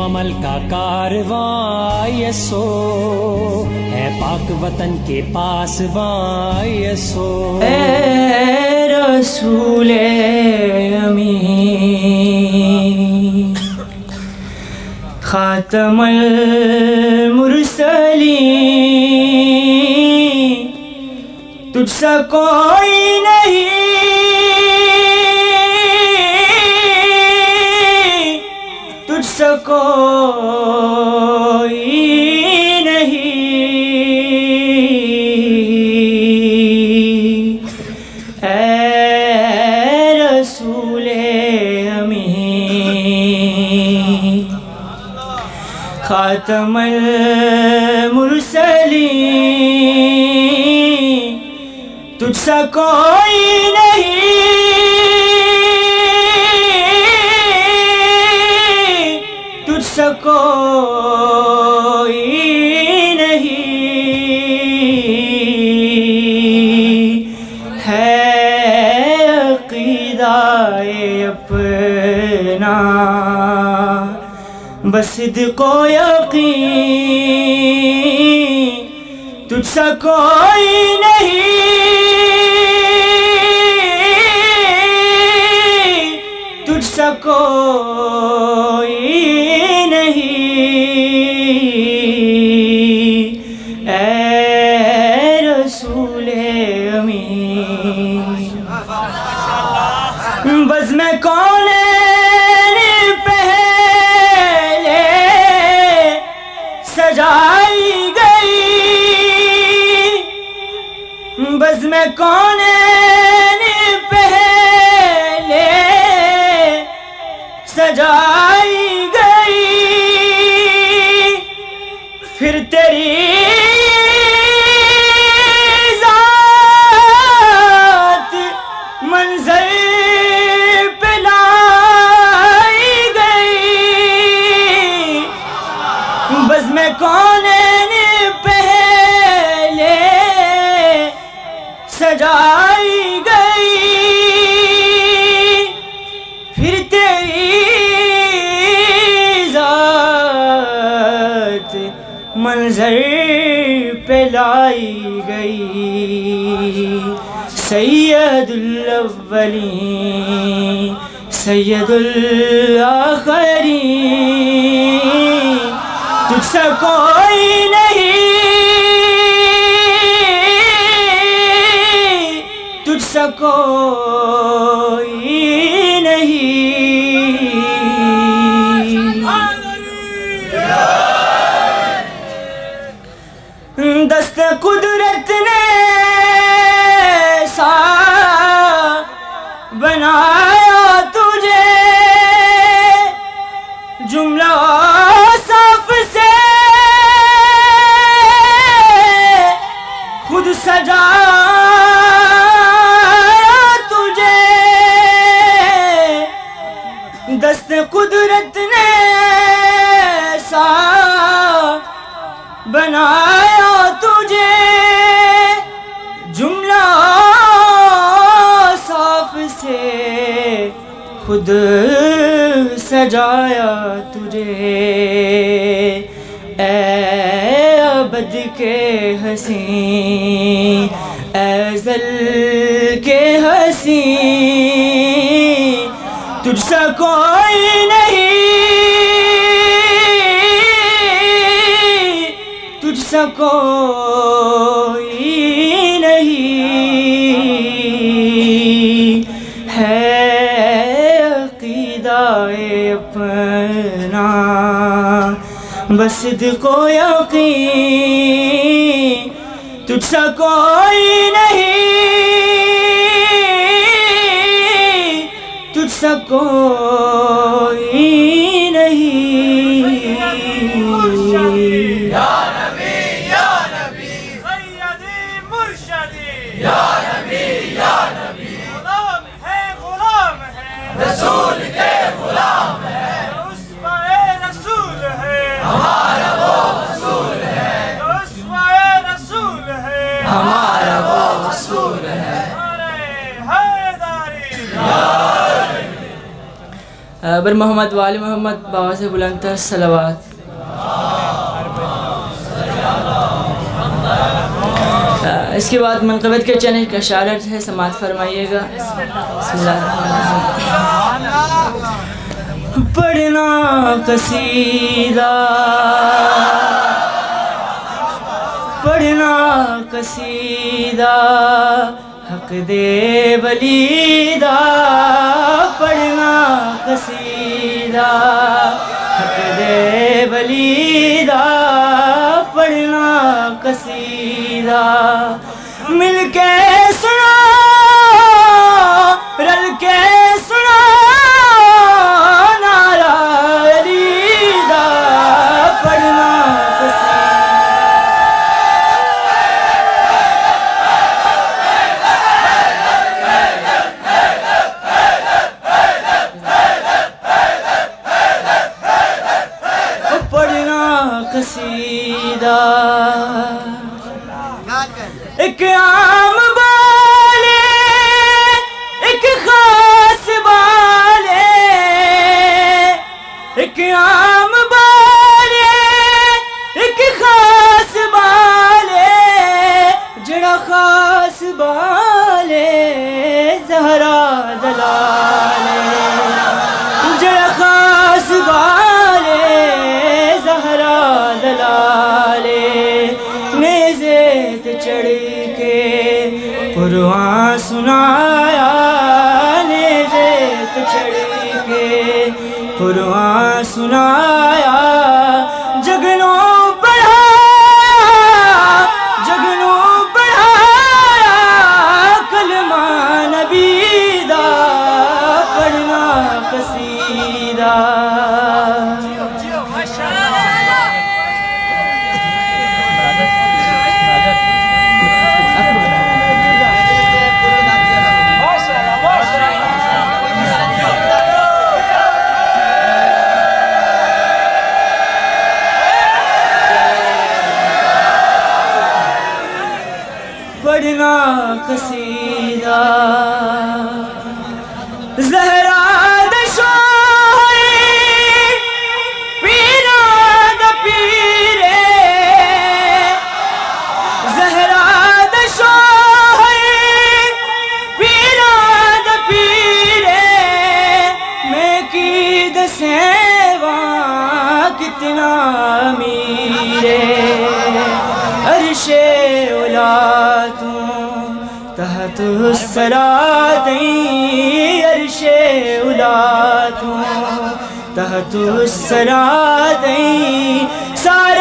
عمل کا کارواں یسو ہے پاک وطن کے پاسباں یسو اے رسول امین خاتم المرسلین تجھ سا کوئی نہیں تجھ سا کوئی نہیں اے رسول امین خاتم المرسلین تجھ سا کوئی نہیں تجھ سا کوئی نہیں ہے عقیدہ اپنا بس صدق و یقین تجھ سا کوئی نہیں تجھ سا کوئی نہیں اے رسول امین بس میں کون سجائی گئی بس میں کون پہلے سجائی گئی پھر تیری ذات منظر پہ لائی گئی بس میں کون پہلے سجائی گئی پھر تیری ذات منظر پہ لائی گئی سید الاولین سید الاخرین تجھ سا کوئی نہیں تجھ سا کوئی نہیں دست قدرت نے سا بنایا تجھے جملہ صاف سے خود سجایا تجھے دست قدرت نے سا بنایا تجھے جملہ صاف سے خود سجایا تجھے اے ابد کے حسین ازل کے حسین تجھ سا کوئی نہیں تجھ سا کوئی نہیں ہے عقیدہ اپنا بس صدق و یقین تجھ سا کوئی نہیں تجھ سا کوئی نہیں یا نبی سیدی مرشدی یا نبی غلام ہے رسول کے غلام ہے اسوہ رسول ہے ہمارا وہ رسول ہے اسوہ رسول ہے ہمارا وہ رسول ہے بر محمد والی محمد بابا سے بلند تر صلوات. اس کے بعد منقبت کے چینل کا اشارت ہے، سماعت فرمائیے گا. بسم اللہ الرحمن الرحیم. پڑھنا قصیدہ، پڑھنا قصیدہ حق دے ولیدہ، پڑھنا قصیدہ حق دے ولیدہ، پڑھنا قصیدہ مل کے سنا رل کے سنا نعرہ علیدہ، پڑھنا قصیدہ. ایک عام بالے ایک خاص بالے، ایک عام بالے ایک خاص بالے، جڑا خاص بالے زہرا دلالے، جڑا خاص بالے زہرا دلالے، نیزے تے چڑھ کے قرآن سنایا، نیزے تے چڑھ کے قرآن سنایا، جگنوں بڑھایا، جگنوں بڑھایا کلمہ نبی دا، پڑھنا قصیدہ. پڑھنا قصیدہ زہرا دشوئی پیرا دا پیرے، زہرا دشوئی پیرا دا پیرے، میں کی دسیواں کتنا میرے، عرش اولا تحت السرا دیں، عرش اولا تحت السرا دیں، سارے